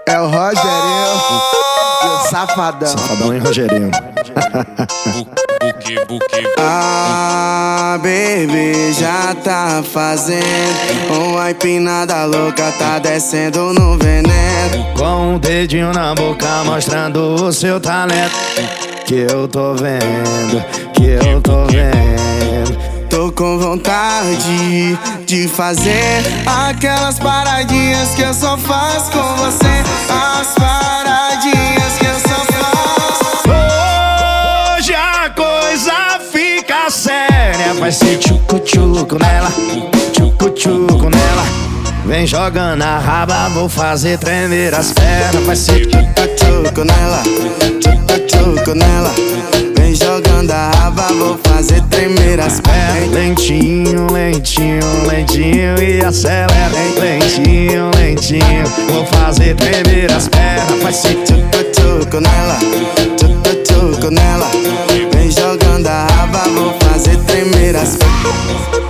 É o Rogerinho e o Safadão. Safadão e Rogerinho. Ah, baby, já tá fazendo uma empinada louca, tá descendo no veneno. Com um dedinho na boca mostrando o seu talento. Que eu tô vendo, que eu tô vendo. Tô com vontade de fazer aquelas paradinhas que eu só faço com você. As paradinhas que eu só faço. Hoje a coisa fica séria. Vai ser tchucu-tchucu nela, tchucu-tchucu nela. Vem jogando a raba, vou fazer tremer as pernas. Vai ser tchucu-tchucu nela, tchucu-tchucu nela. Vem jogando a raba, vou fazer tremer as pernas. Lentinho, lentinho, lentinho e acelera. Lentinho, lentinho, vou fazer tremer as pernas. Vai ser tchucu-tchucu nela, tchucu-tchucu nela. Vem jogando a raba, vou fazer tremer as pernas.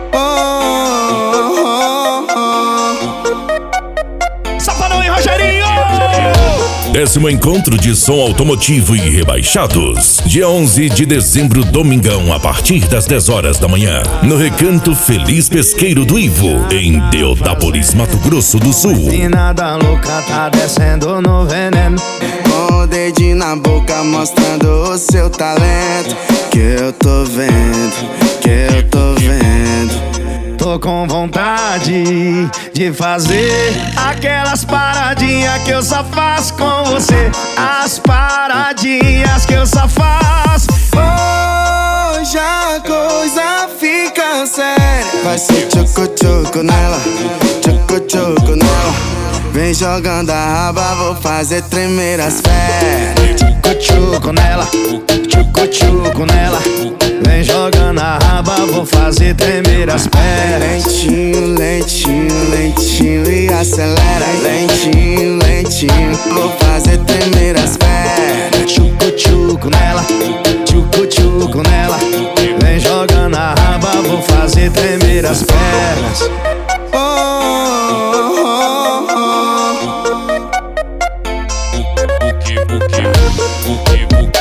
Safadão e Rogerinho! 10º Encontro de Som Automotivo e Rebaixados. Dia 11 de dezembro, domingão, a partir das 10 horas da manhã. No Recanto Feliz Pesqueiro do Ivo, em Deodápolis, Mato Grosso do Sul. Empinada louca, tá descendo no veneno. Com o dedinho na boca mostrando o seu talento. Que eu tô vendo, que eu tô vendo. Tô com vontade de fazer aquelas paradinhas que eu só faço com você. As paradinhas que eu só faço. Hoje a coisa fica séria. Vai ser tchucu-tchucu nela, tchucu-tchucu nela. Vem jogando a raba, vou fazer tremer as pernas. Tchucu-tchucu nela, tchucu-tchucu nela. Vem jogando a raba, vou fazer tremer as pernas. Lentinho, lentinho, lentinho e acelera. Lentinho, lentinho, vou fazer tremer as pernas. Tchucu-tchucu nela, tchucu-tchucu nela. Vem jogando a raba, vou fazer tremer as pernas.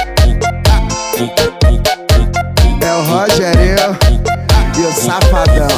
É o Rogerinho e o Safadão.